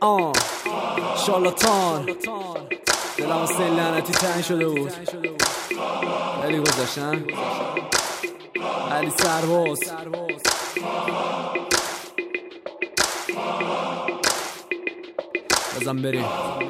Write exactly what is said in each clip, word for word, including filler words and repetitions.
آه شارلاتان دلم واسه لعنتی تنگ شده بود خیلی گذاشتن علی سرباز بزن بریم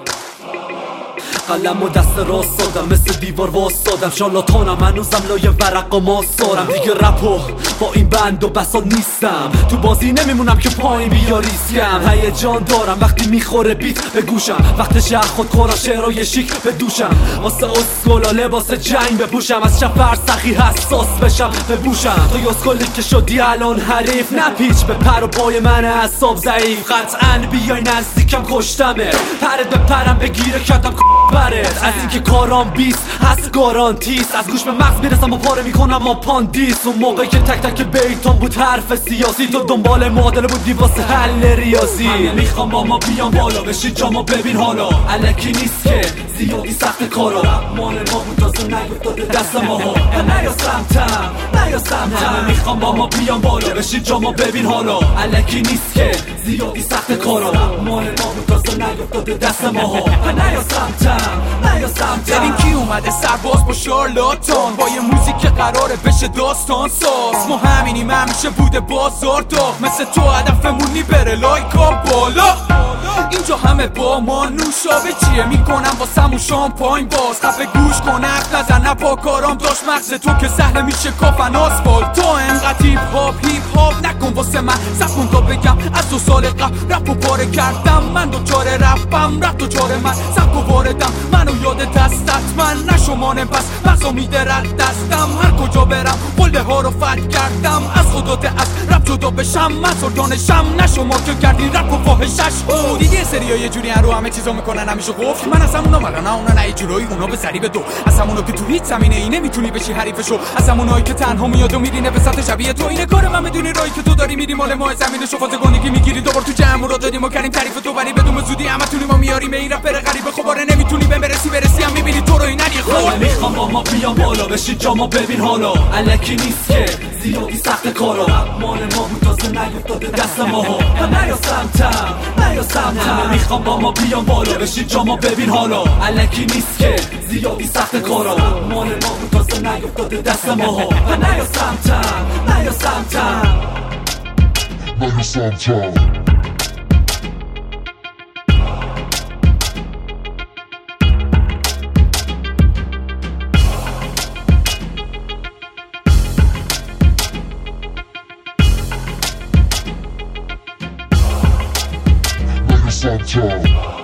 قلم و دست راست دادم مثل دیوار واسادم شارلاتانم هنوزم لای ورق و ماسارم دیگه رپو با این بند و بسا نیستم تو بازی نمیمونم که پایین بیا ریسکم هیجان دارم وقتی میخوره بیت به گوشم وقت شهر خود خورا شعرهای شیک به دوشم واسه اسکولا لباس جنگ بپوشم از شب فرسخی حساس بشم ببوشم تو اسکولی که شدی الان حریف نپیچ به پر و پای من اعصاب ضعیف قطعاً بیای نزدیکم کشتمه پرت به پرم بگیره کتم برد از اینکه کارام بیست هست گارانتیست از گوش به مغز میرسم و پاره میکنم ما پاندیس اون موقعی که تک تک بیتون بود حرف سیاسی تو دنبال معادله بودی واسه حل ریاضی همه میخوام با ما بیان بالا بشی جامو ببین حالا الکی نیست که زیادی سخت کارا مال ما بود تازه نیفتاده دست ماها نیا سمتم نیا سمتم همه میخوام با ما بیان بالا بشی جامو ببین حالا الکی نیست که زیادی سخت کارا مال ما بود تازه نیفتاده دست ماها نیا سمتم نیا سمتم ببین کی اومده سرباز با شارلاتان با یه موزیک که قراره بشه داستان ساز ما همینیم همیشه بوده بازار داغ مثل تو هدفمونی بره لایکا بالا اینجا همه با ما نوشابه چیه میکنم واسمون شامپاین باز خفه گوش کن حرف نزن نپا کارام داشت مغز تو که سهله میشه کافن آسفالت تو انقدر هیپ هاپ هیپ هاپ نکن واسه من سب تا بگم از دو سال قبل رپو پاره کردم من دوچار رپم رپ دوچار من سب و واردم منو یاد دستت من نشمانه پس بسا میده رد دستم هر کجا برم قله ها رو فتح کردم از خودات از رپ جدا بشم من سلطانشم نشما که کردی رپ و فاحشش او دیگه سریا یه جوری رو همه چیزا میکنن همیشه قفل من از همونا مگه نه اونا نه جلوی اونا به ضریب دو از همونا که تو هیچ زمینه ای نمیتونی بشی حریفشو از همونایی که تنها میاد و میرینه به سطح شبیه تو اینه کار من بدونی رایی که تو داری میری مال ما زمینشو فاز گونگی میگیری دوبار تو جمع رو دادیم و کردیم تعریف تو ولی بدون زودی همتونی ما میاریم این رپ غریبه خبره نمیتونی بهم برسی برسی هم میبینی تو رو اینن یه خور میخوام با ما بیان بالا بشی جامو ببین حالا الکی نیست که زیادی سخت کارا مال ما بود تازه نیفتاده دست ماها نیا سمتم نیا سمتم میخوام با ما بیان بالا بشی جامو ببین حالا الکی نیست که زیادی سخت کارا مال ما بود تازه نیفتاده دست ماها نیا سمتم نیا سمتم نیا سمتم Sometimes